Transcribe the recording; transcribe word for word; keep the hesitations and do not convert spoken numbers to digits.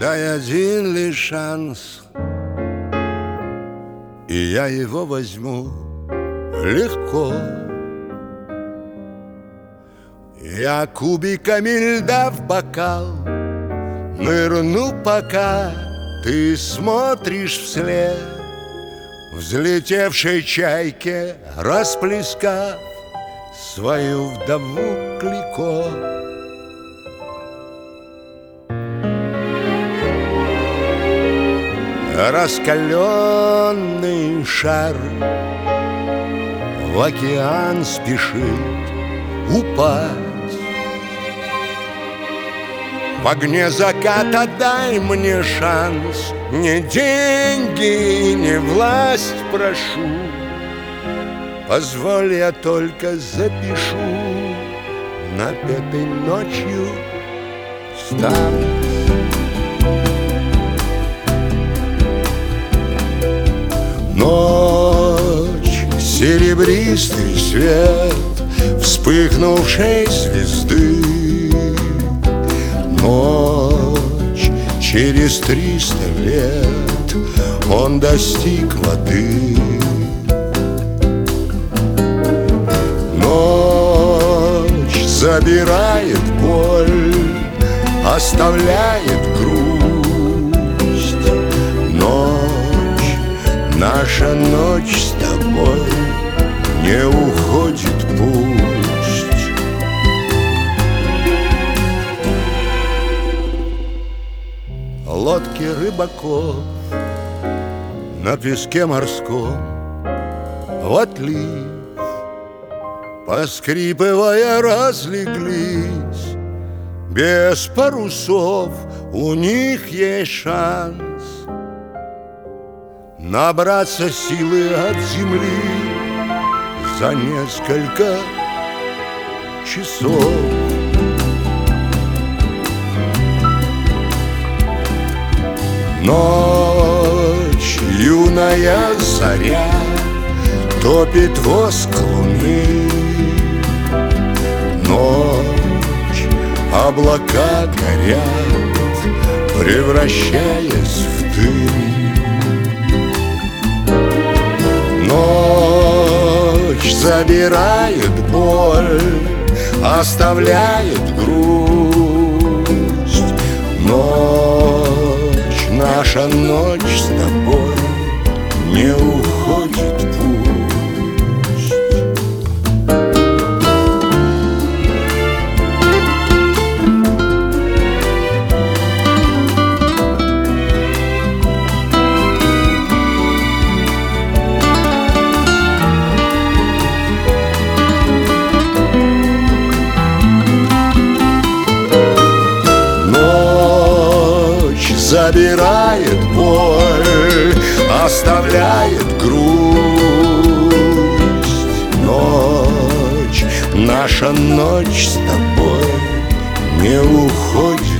Дай один лишь шанс, и я его возьму легко. Я кубиками льда в бокал нырну, пока ты смотришь вслед взлетевшей чайке, расплескав свою вдову Клико. Раскаленный шар в океан спешит упасть. В огне заката дай мне шанс, не деньги, не власть прошу. Позволь, я только запишу напетой ночью стану. Ночь, серебристый свет вспыхнувшей звезды. Ночь, через триста лет он достиг воды. Ночь забирает боль, оставляет грусть. Ночь, наша ночь с тобой не уходит пусть. Лодки рыбаков на песке морском в отлив, поскрипывая, разлеглись. Без парусов у них есть шанс набраться силы от земли за несколько часов. Ночь, юная заря топит воск луны. Ночь, облака горят, превращаясь в дым. Ночь забирает боль, оставляет грусть. Ночь, наша ночь с тобой не уходит пусть. Забирает боль, оставляет грусть. Ночь, наша ночь с тобой не уходит.